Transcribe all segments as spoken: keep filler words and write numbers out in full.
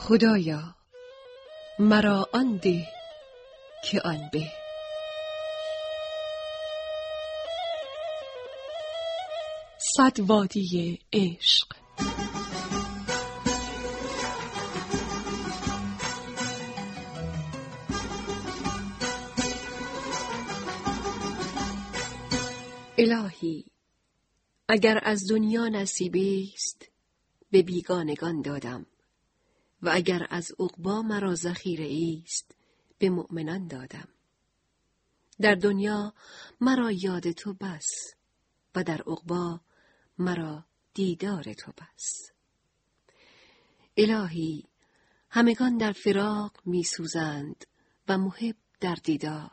خدایا مرا آن ده که آن به. صد وادی عشق. الهی اگر از دنیا نصیبی است به بیگانگان دادم و اگر از عقبی مرا ذخیره است به مؤمنان دادم. در دنیا مرا یاد تو بس و در عقبی مرا دیدار تو بس. الهی همگان در فراق می سوزند و محب در دیدار.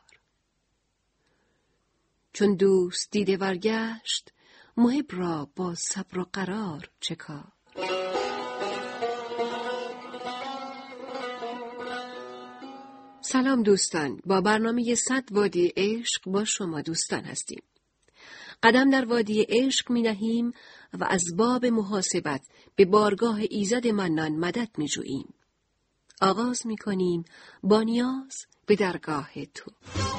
چون دوست دیده ورگشت محب را با صبر و قرار چه کار. سلام دوستان، با برنامه صد وادی عشق با شما دوستان هستیم. قدم در وادی عشق می نهیم و از باب محاسبت به بارگاه ایزد منان مدد می جوییم. آغاز می کنیم با نیاز به درگاه تو.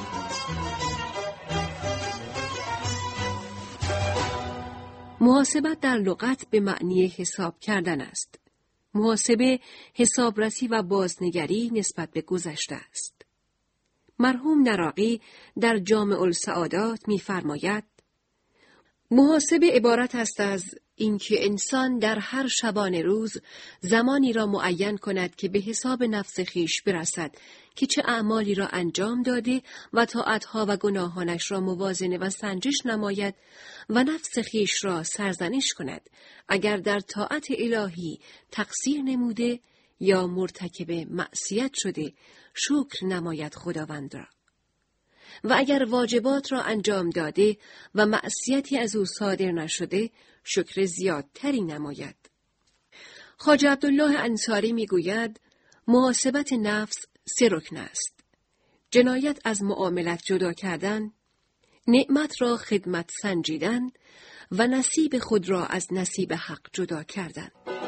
محاسبت در لغت به معنی حساب کردن است. محاسبه حسابرسی و بازنگری نسبت به گذشته است. مرحوم نراقی در جامع السعادات می‌فرماید: محاسبه عبارت است از اینکه انسان در هر شبانه روز زمانی را معین کند که به حساب نفس خویش برسد که چه اعمالی را انجام داده و طاعتها و گناهانش را موازنه و سنجش نماید و نفس خویش را سرزنش کند اگر در طاعت الهی تقصیر نموده یا مرتکب معصیت شده شکر نماید خداوند را و اگر واجبات را انجام داده و معصیتی از او صادر نشده شکر زیادتری نماید. خواجه عبدالله انصاری میگوید محاسبت نفس سه رکن است: جنایت از معاملت جدا کردن، نعمت را خدمت سنجیدن و نصیب خود را از نصیب حق جدا کردن.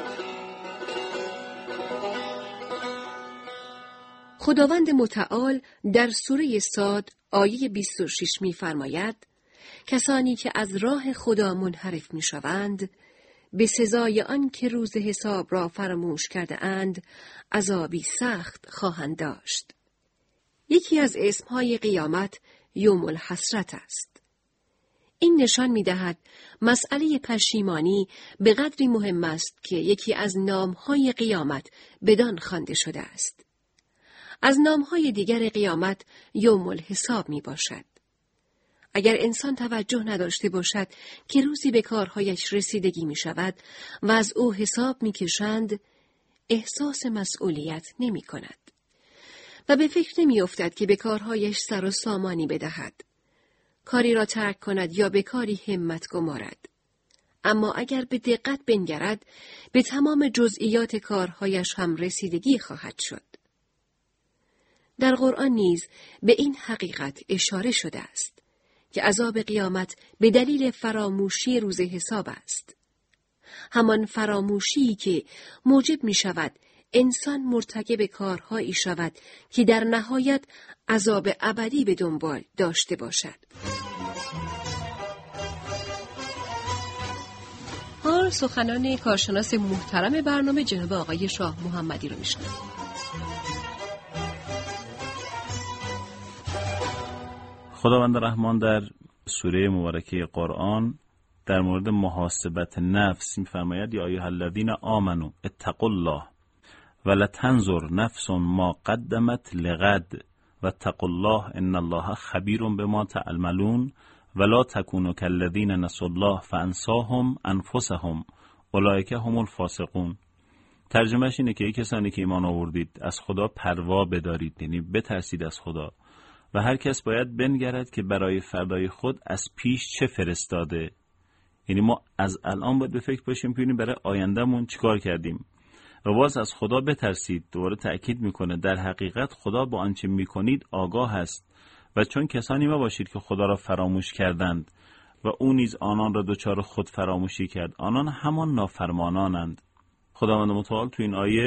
خداوند متعال در سوره صاد آیه بیست و شش می‌فرماید: کسانی که از راه خدا منحرف می‌شوند به سزای آن که روز حساب را فراموش کرده اند عذابی سخت خواهند داشت. یکی از اسمهای قیامت یوم الحسرت است. این نشان می‌دهد مسئله پشیمانی به قدری مهم است که یکی از نام‌های قیامت بدان خوانده شده است. از نام‌های دیگر قیامت یوم الحساب میباشد. اگر انسان توجه نداشته باشد که روزی به کارهایش رسیدگی می شود و از او حساب می کشند، احساس مسئولیت نمی کند و به فکر نمی افتد که به کارهایش سر و سامانی بدهد، کاری را ترک کند یا به کاری همت گمارد. اما اگر به دقت بنگرد به تمام جزئیات کارهایش هم رسیدگی خواهد شد. در قرآن نیز به این حقیقت اشاره شده است که عذاب قیامت به دلیل فراموشی روز حساب است. همان فراموشی که موجب می شود انسان مرتکب کارهایی شود که در نهایت عذاب ابدی به دنبال داشته باشد. حال سخنان کارشناس محترم برنامه جناب آقای شاه محمدی رو میشنویم. خداوند رحمان در سوره مبارکه قرآن در مورد محاسبت نفس می‌فرماید: یا ایها الذین آمنوا اتقوا الله ولتنظر نفس ما قدمت لغد واتقوا الله ان الله خبیر بما تعملون ولا تکونوا کالذین نسوا الله فانساهم انفسهم اولئک هم الفاسقون. ترجمهش اینه که ای کسانی که ایمان آوردید از خدا پروا بدارید، یعنی بترسید از خدا و هر کس باید بنگرد که برای فردای خود از پیش چه فرستاده. یعنی ما از الان باید به فکر باشیم که برای آیندهمون چیکار کردیم و باز از خدا بترسید. دوباره تأکید میکنه در حقیقت خدا با آنچه میکنید آگاه است و چون کسانی ما باشید که خدا را فراموش کردند و او نیز آنان را دچار خود فراموشی کرد، آنان همان نافرمانانند. خداوند متعال تو این آیه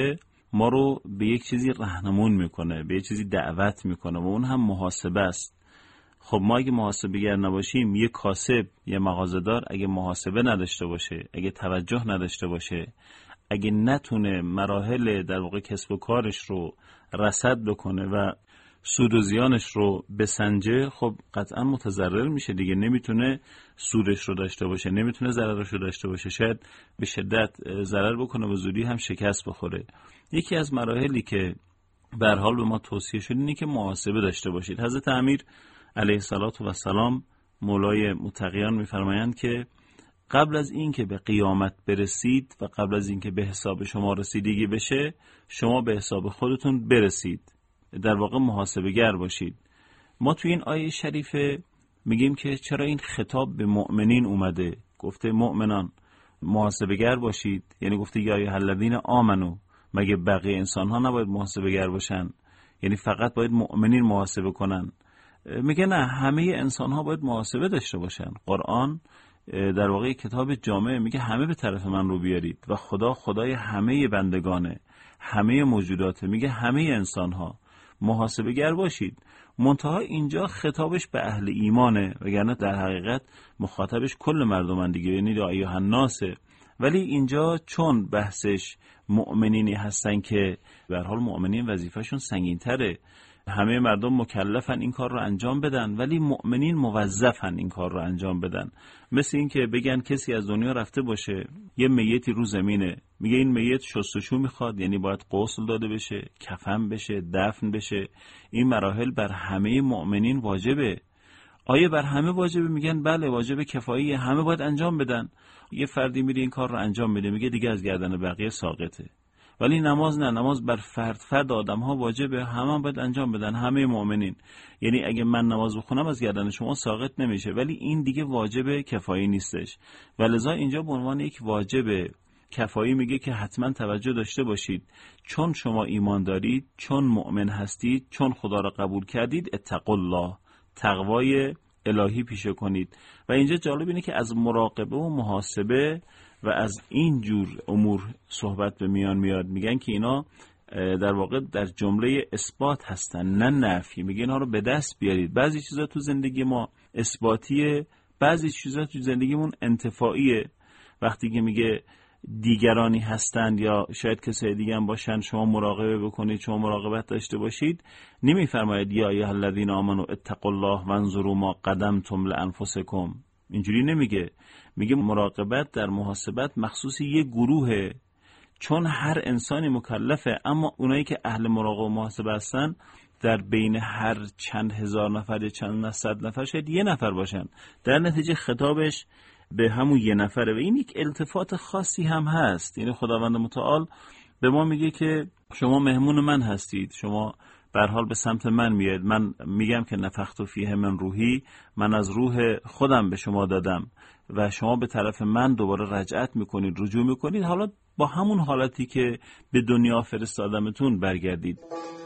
ما رو به یک چیزی راهنمون میکنه، به یک چیزی دعوت میکنه و اون هم محاسبه است. خب ما اگه محاسبه‌گر نباشیم، یه کاسب، یه مغازه‌دار اگه محاسبه نداشته باشه، اگه توجه نداشته باشه، اگه نتونه مراحل در واقع کسب و کارش رو رصد بکنه و سود و زیانش رو بسنجه، خب قطعا متضرر میشه دیگه. نمیتونه سودش رو داشته باشه، نمیتونه ضررش رو داشته باشه، شاید به شدت ضرر بکنه و زودی هم شکست بخوره. یکی از مراحلی که به هر حال به ما توصیه شد اینه که محاسبه داشته باشید. حضرت امیر علیه الصلاة و السلام مولای متقیان میفرمایند که قبل از این که به قیامت برسید و قبل از این که به حساب شما رسیدگی بشه، شما به حساب خودتون برسید، در واقع محاسبه گر باشید. ما تو این آیه شریفه میگیم که چرا این خطاب به مؤمنین اومده؟ گفته مؤمنان محاسبه گر باشید، یعنی گفته یا ایها الذین آمنو، مگه بقیه انسان ها نباید محاسبه گر باشن؟ یعنی فقط باید مؤمنین محاسبه کنن؟ میگه نه، همه انسان ها باید محاسبه داشته باشن. قرآن در واقع کتاب جامع، میگه همه به طرف من رو بیارید و خدا خدای همه بندگانه، همه موجوداته، میگه همه انسان ها محاسبه گر باشید. منتها اینجا خطابش به اهل ایمانه، وگرنه در حقیقت مخاطبش کل مردمن دیگه، یعنی یا ایها الناس. ولی اینجا چون بحثش مؤمنینی هستن که به هر حال مؤمنین وظیفه‌شون سنگین‌تره، همه مردم مکلفن این کار رو انجام بدن، ولی مؤمنین موظفن این کار رو انجام بدن. مثل این که بگن کسی از دنیا رفته باشه، یه میتی رو زمینه، میگه این میت شستشو میخواد، یعنی باید غسل داده بشه، کفن بشه، دفن بشه. این مراحل بر همه مؤمنین واجبه. آیا بر همه واجبه؟ میگن بله واجب کفایی، همه باید انجام بدن. یه فردی میره این کار رو انجام میده، میگه دیگه از گردن بقیه ساقطه. ولی نماز نه، نماز بر فرد فرد آدم ها واجبه، همه هم باید انجام بدن، همه مؤمنین. یعنی اگه من نماز بخونم از گردن شما ساقط نمیشه، ولی این دیگه واجب کفایی نیستش. ولذا اینجا به عنوان یک واجب کفایی میگه که حتما توجه داشته باشید، چون شما ایمان دارید، چون مؤمن هستید، چون خدا را قبول کردید، اتقوا الله، تقوای الهی پیشه کنید. و اینجا جالب اینه که از مراقبه و محاسبه و از این جور امور صحبت به میان میاد. میگن که اینا در واقع در جمله اثبات هستن، نه نفی. میگه اینا رو به دست بیارید. بعضی چیزا تو زندگی ما اثباتیه، بعضی چیزا تو زندگیمون انتفاعیه. وقتی که میگه دیگرانی هستند یا شاید کسای دیگه هم باشن، شما مراقبه بکنید، شما مراقبت داشته باشید، نمیفرماید یا ایها الذین آمنوا اتقوا الله وانظروا ما قدمتم لانفسکم. اینجوری نمیگه. میگه مراقبت در محاسبت مخصوص یه گروهه، چون هر انسانی مکلفه، اما اونایی که اهل مراقبه و محاسبه هستن در بین هر چند هزار نفر یا چند صد نفر شاید یه نفر باشن. در نتیجه خطابش به همون یه نفره و این یک التفات خاصی هم هست. یعنی خداوند متعال به ما میگه که شما مهمون من هستید، شما به هر حال به سمت من میاد. من میگم که نفخت فیه من روحی، من از روح خودم به شما دادم و شما به طرف من دوباره رجعت میکنید، رجوع میکنید، حالا با همون حالتی که به دنیا فرستادمتون برگردید.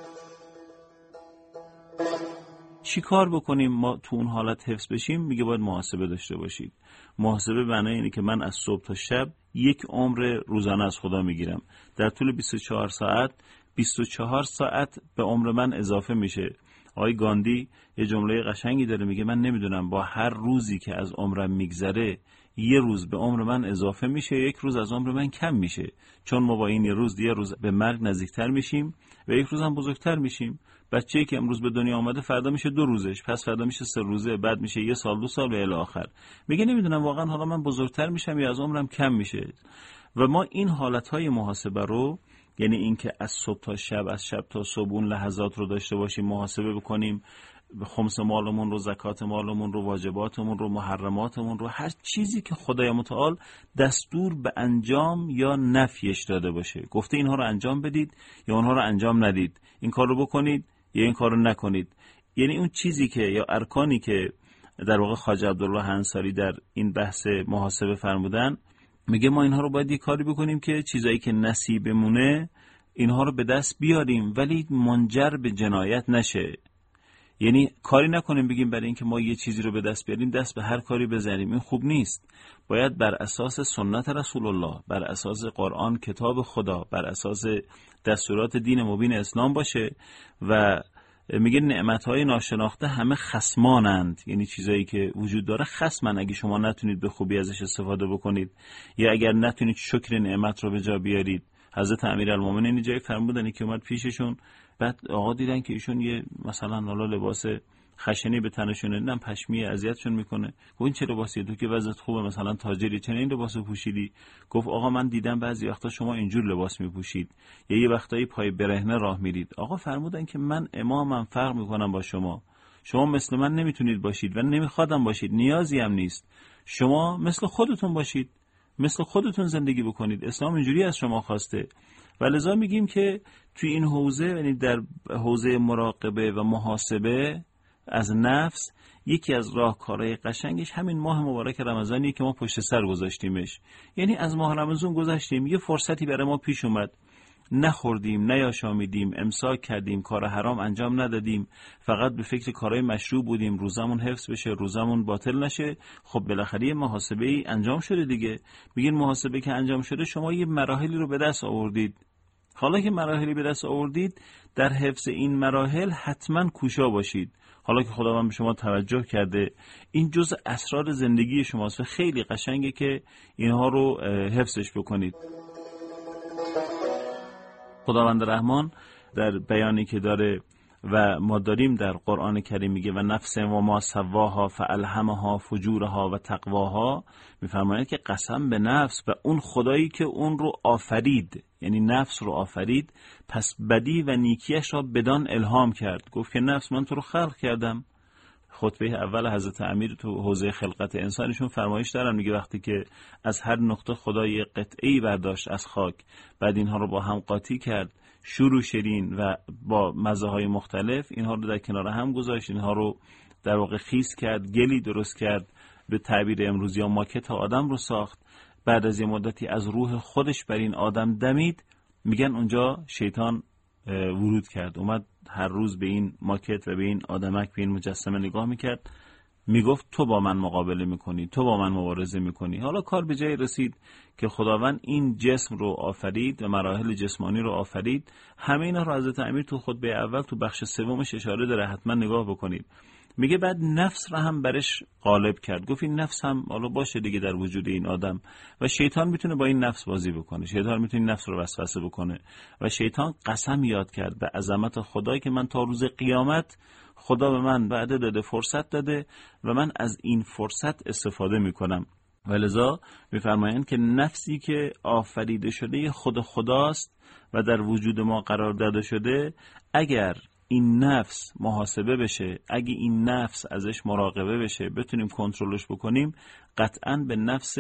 چی کار بکنیم ما تو اون حالت حفظ بشیم؟ میگه باید محاسبه داشته باشید. محاسبه معنی اینه که من از صبح تا شب یک عمر روزانه از خدا میگیرم. در طول بیست و چهار ساعت بیست و چهار ساعت به عمر من اضافه میشه. آقای گاندی یه جمله قشنگی داره، میگه من نمیدونم با هر روزی که از عمرم میگذره یه روز به عمر من اضافه میشه، یک روز از عمر من کم میشه، چون ما با این یه روز یه روز به مرگ نزدیکتر میشیم و یک روز هم بزرگتر میشیم. بچه‌ای که امروز به دنیا آمده فردا میشه دو روزش، پس فردا میشه سه روزه، بعد میشه یه سال، دو سال و الی آخر. میگه نمیدونم واقعا حالا من بزرگتر میشم یا از عمرم کم میشه. و ما این حالتهای محاسبه رو، یعنی اینکه از صبح تا شب، از شب تا صبح اون لحظات رو داشته باشیم، محاسبه بکنیم، خمس مالمون رو، زکات مالمون رو، واجباتمون رو، محرماتمون رو، هر چیزی که خدای متعال دستور به انجام یا نفیش داده باشه، گفته اینها رو انجام بدید یا اونها رو انجام ندید، این کار رو بکنید یا این کار رو نکنید. یعنی اون چیزی که یا ارکانی که در واقع خواجه عبدالله انصاری در این بحث محاسبه فرمودن، میگه ما اینها رو باید یه کاری بکنیم که چیزایی که نصیبمونه اینها رو به دست بیاریم ولی منجر به جنایت نشه. یعنی کاری نکنیم بگیم برای اینکه ما یه چیزی رو به دست بیاریم دست به هر کاری بزنیم، این خوب نیست. باید بر اساس سنت رسول الله، بر اساس قرآن کتاب خدا، بر اساس دستورات دین مبین اسلام باشه. و میگه نعمت‌های ناشناخته همه خصمانند، یعنی چیزایی که وجود داره خصمن، اگه شما نتونید به خوبی ازش استفاده بکنید یا اگر نتونید شکر نعمت رو به جا بیارید. حضرت امیرالمومنین جایی فرمودن که اومد پیششون، بعد آقا دیدن که ایشون یه مثلا حالا لباس خشنی به تنشون، دیدن پشمی اذیتشون میکنه. گفت این چه لباسیه؟ تو که وضعیت خوبه، مثلا تاجری، چرا این لباسو پوشیدی؟ گفت آقا من دیدم بعضی وقتا شما اینجور لباس میپوشید یا یه وقتایی پای برهنه راه میرید. آقا فرمودن که من امامم، فرق میکنم با شما. شما مثل من نمیتونید باشید و نمیخوادم باشید، نیازی هم نیست. شما مثل خودتون باشید، مثل خودتون زندگی بکنید. اسلام اینجوری از شما خواسته. و لذا میگیم که توی این حوزه، یعنی در حوزه مراقبه و محاسبه از نفس، یکی از راهکارهای قشنگش همین ماه مبارک رمضانیه که ما پشت سر گذاشتیمش. یعنی از ماه رمضان گذاشتیم، یه فرصتی برای ما پیش اومد، نخوردیم، نیاشامیدیم، امساک کردیم، کار حرام انجام ندادیم، فقط به فکر کارهای مشروع بودیم، روزمون حفظ بشه، روزمون باطل نشه. خب بالاخره یه محاسبه‌ای انجام شده دیگه. میگین محاسبه که انجام شده، شما یه مراحلی رو به دست آوردید. حالا که مراحلی به دست آوردید، در حفظ این مراحل حتما کوشا باشید. حالا که خداوند به شما توجه کرده، این جزء اسرار زندگی شماست و خیلی قشنگه که اینها رو حفظش بکنید. خداوند رحمان در بیانی که داره و ما داریم در قرآن کریم میگه و نفس و ما سواها فالهمها فجورها و تقواها، میفرماید که قسم به نفس و اون خدایی که اون رو آفرید، یعنی نفس رو آفرید، پس بدی و نیکیش را بدان الهام کرد. گفت که نفس من تو رو خلق کردم. خطبه اول حضرت امیر تو حوزه خلقت انسانشون فرمایش دارن، میگه وقتی که از هر نقطه خدای قطعه‌ای برداشت از خاک، بعد اینها رو با هم قاطی کرد، شور و شیرین و با مزه های مختلف، اینها رو در کنار هم گذاشت، اینها رو در واقع خیس کرد، گلی درست کرد، به تعبیر امروزی ها ماکت آدم رو ساخت. بعد از یه مدتی از روح خودش بر این آدم دمید. میگن اونجا شیطان ورود کرد، اومد هر روز به این ماکت و به این آدمک، به این مجسمه نگاه میکرد، میگفت تو با من مقابله میکنی، تو با من مبارزه میکنی. حالا کار به جای رسید که خداوند این جسم رو آفرید و مراحل جسمانی رو آفرید. همه اینا رو حضرت امیر تو خطبه اول تو بخش سومش اشاره داره، حتما نگاه بکنید. میگه بعد نفس رو هم برش غالب کرد. گفت این نفس هم حالا باشه دیگه در وجود این آدم، و شیطان میتونه با این نفس بازی بکنه، شیطان میتونه نفس رو وسوسه بکنه. و شیطان قسم یاد کرد به عظمت خدایی که من تا روز قیامت، خدا به من وعده داده، فرصت داده و من از این فرصت استفاده میکنم. ولذا میفرمایند که نفسی که آفریده شده خود خداست و در وجود ما قرار داده شده، اگر این نفس محاسبه بشه، اگه این نفس ازش مراقبه بشه، بتونیم کنترلش بکنیم، قطعاً به نفس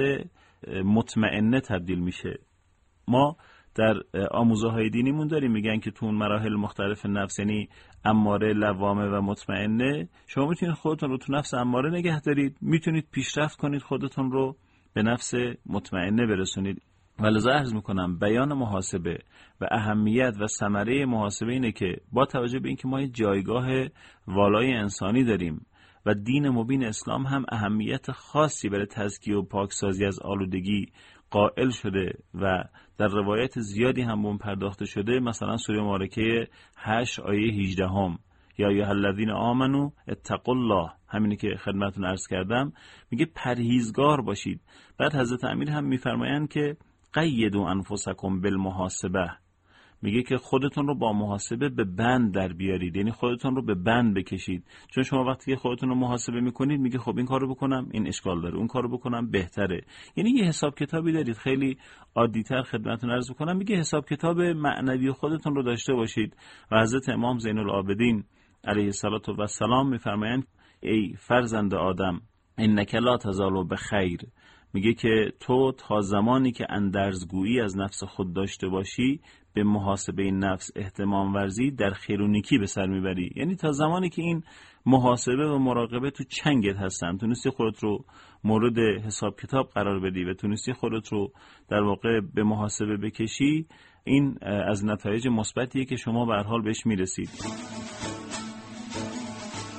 مطمئنه تبدیل میشه. ما در آموزه های دینیمون داریم میگن که تو اون مراحل مختلف نفس، یعنی اماره، لوامه و مطمئنه، شما میتونید خودتون رو تو نفس اماره نگه دارید، میتونید پیشرفت کنید، خودتون رو به نفس مطمئنه برسونید. ولذا عرض میکنم بیان محاسبه و اهمیت و ثمره محاسبه اینه که با توجه به اینکه ما یه جایگاه والای انسانی داریم و دین مبین اسلام هم اهمیت خاصی برای تزکیه و پاکسازی از آلودگی قائل شده و در روایت زیادی هم اون پرداخته شده، مثلا سوره مبارکه هشت آیه هجده هم یا ایها الذین آمنو اتقوا الله، همینی که خدمتتون عرض کردم، میگه پرهیزگار باشید. بعد حضرت امیر هم میفرمایند که قیدوا انفسکم بالمحاسبه، میگه که خودتون رو با محاسبه به بند در بیارید، یعنی خودتون رو به بند بکشید. چون شما وقتی که خودتون رو محاسبه میکنید، میگه خب این کارو بکنم این اشکال داره، اون کارو بکنم بهتره، یعنی یه حساب کتابی دارید. خیلی عادی‌تر خدمتتون عرض میکنم، میگه حساب کتاب معنوی خودتون رو داشته باشید. و حضرت امام زین العابدین علیه الصلاة و السلام میفرمایند ای فرزند آدم انک لا تزال بخیر، میگه که تو تا زمانی که اندرزگویی از نفس خود داشته باشی، به محاسبه نفس اهتمام ورزی، در خیر و نیکی به سر میبری. یعنی تا زمانی که این محاسبه و مراقبه تو چنگت هستن، تونستی خودت رو مورد حساب کتاب قرار بدی و تونستی خودت رو در واقع به محاسبه بکشی، این از نتایج مثبتیه که شما به هر حال بهش میرسید.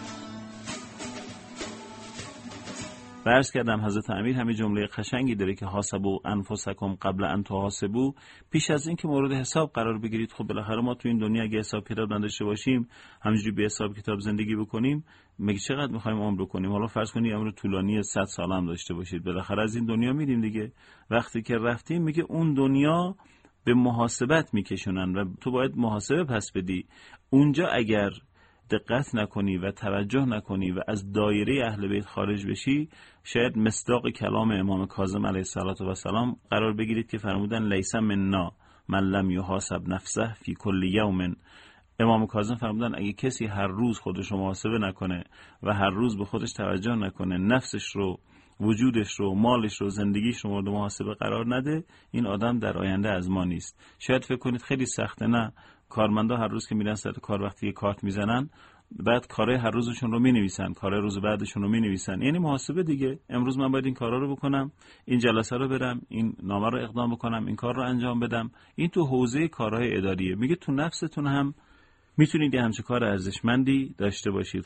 و عرض کردم حضرت امیر همین جمله قشنگی داره که حاسبوا انفسکم قبل ان تحاسبوا، پیش از این که مورد حساب قرار بگیرید. خب بالاخره ما تو این دنیا اگه حساب کتاب نداشته باشیم، همینجوری به حساب کتاب زندگی بکنیم، مگه چقدر می‌خوایم عمر کنیم؟ حالا فرض کنید عمر طولانی صد سال هم داشته باشید، بالاخره از این دنیا میریم دیگه. وقتی که رفتیم میگه اون دنیا به محاسبت میکشونن و تو باید محاسبه پس بدی. اونجا اگر دقت نکنی و توجه نکنی و از دایره اهل بیت خارج بشی، شاید مصداق کلام امام کاظم علیه السلام قرار بگیرید که فرمودن لیس منا من لم یحاسب نفسه فی کل یوم. امام کاظم فرمودن اگه کسی هر روز خودش رو محاسبه نکنه و هر روز به خودش توجه نکنه، نفسش رو، وجودش رو، مالش رو، زندگیش رو مورد محاسبه قرار نده، این آدم در آینده از ما نیست. شاید فکر کنید خیلی سخته، نه. کارمندا هر روز که میرن سر کار وقتی کارت میزنن، بعد کارهای هر روزشون رو مینویسن، کارهای روز بعدشون رو مینویسن، یعنی محاسبه دیگه. امروز من باید این کارا رو بکنم، این جلسه رو برم، این نامه رو اقدام بکنم، این کار رو انجام بدم. این تو حوزه کارهای اداریه. میگه تو نفستون هم میتونید یه همچین کار ارزشمندی داشته باشید.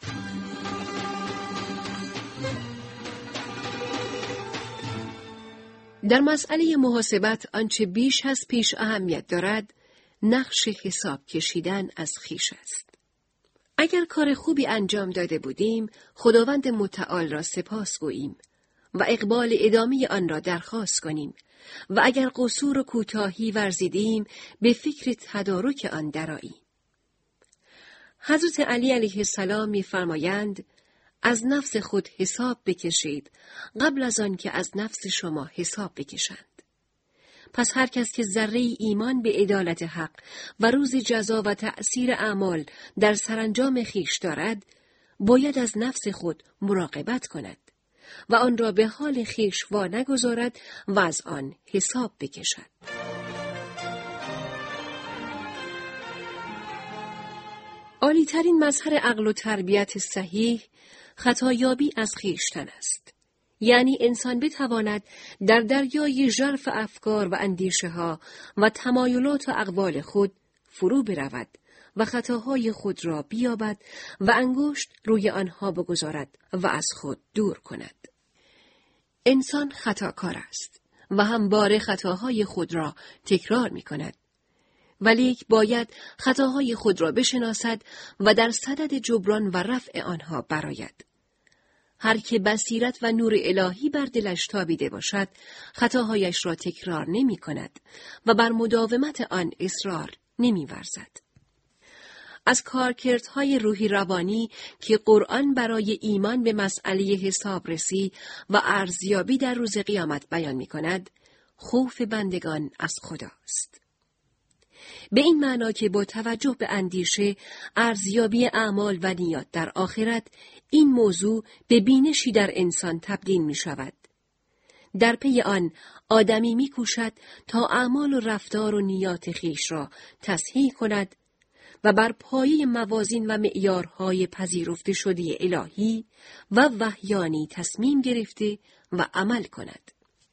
در مسئله محاسبت آنچه بیش از پیش اهمیت دارد، نقش حساب کشیدن از خویش است. اگر کار خوبی انجام داده بودیم، خداوند متعال را سپاس گوییم و اقبال ادامه آن را درخواست کنیم و اگر قصور و کوتاهی ورزیدیم، به فکر تدارک آن درآییم. حضرت علی علیه السلام می‌فرمایند از نفس خود حساب بکشید قبل از آن که از نفس شما حساب بکشند. پس هر کس که ذره ایمان به عدالت حق و روز جزا و تأثیر اعمال در سرانجام خویش دارد، باید از نفس خود مراقبت کند و آن را به حال خویش وا نگذارد و از آن حساب بکشد. عالی‌ترین مظهر عقل و تربیت صحیح خطایابی از خویشتن است. یعنی انسان بتواند در دریای ژرف افکار و اندیشه ها و تمایلات و اقوال خود فرو برود و خطاهای خود را بیابد و انگشت روی آنها بگذارد و از خود دور کند. انسان خطاکار است و همواره خطاهای خود را تکرار می کند. ولیک باید خطاهای خود را بشناسد و در صدد جبران و رفع آنها برآید. هر که بصیرت و نور الهی بر دلش تابیده باشد، خطاهایش را تکرار نمی کند و بر مداومت آن اصرار نمی ورزد. از کارکردهای روحی روانی که قرآن برای ایمان به مسئله حسابرسی و ارزیابی در روز قیامت بیان می کند، خوف بندگان از خداست. به این معنا که با توجه به اندیشه، ارزیابی اعمال و نیات در آخرت، این موضوع به بینشی در انسان تبدیل می شود. در پی آن آدمی می کوشد تا اعمال و رفتار و نیات خویش را تصحیح کند و بر پایه موازین و معیارهای پذیرفته شده الهی و وحیانی تصمیم گرفته و عمل کند.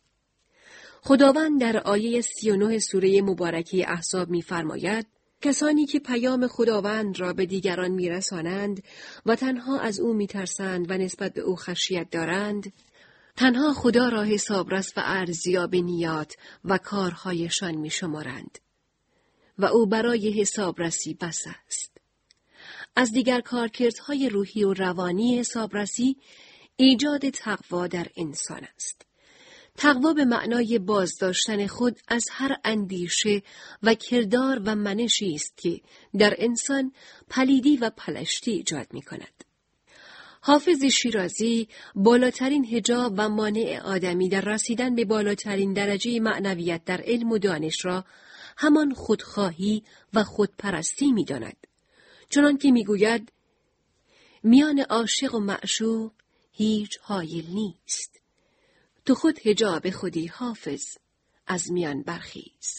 خداوند در آیه سی و نه سوره مبارکه احزاب می‌فرماید: کسانی که پیام خداوند را به دیگران می‌رسانند و تنها از او می‌ترسند و نسبت به او خشیت دارند، تنها خدا را حسابرس و ارزیاب نیات و کارهایشان می‌شمارند و او برای حسابرسی بس است. از دیگر کارکردهای روحی و روانی حسابرسی، ایجاد تقوا در انسان است. تقوا به معنای بازداشتن خود از هر اندیشه و کردار و منشی است که در انسان پلیدی و پلشتی ایجاد می کند. حافظ شیرازی بالاترین حجاب و مانع آدمی در رسیدن به بالاترین درجه معنویت در علم و دانش را همان خودخواهی و خودپرستی می داند. چنان که می گوید: میان عاشق و معشوق هیچ حایل نیست، تو خود حجاب خودی حافظ، از میان برخیز.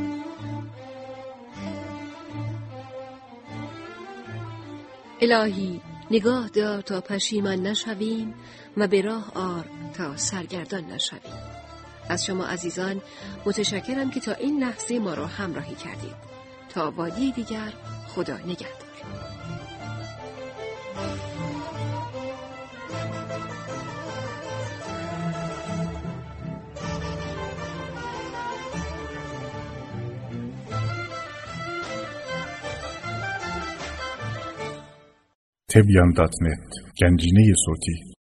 الهی نگاه دار تا پشیمان نشویم و به راه آر تا سرگردان نشویم. از شما عزیزان متشکرم که تا این لحظه ما را همراهی کردید. تا وادی دیگر، خدا نگهدار. تبیان دات نت گنجینه صوتی.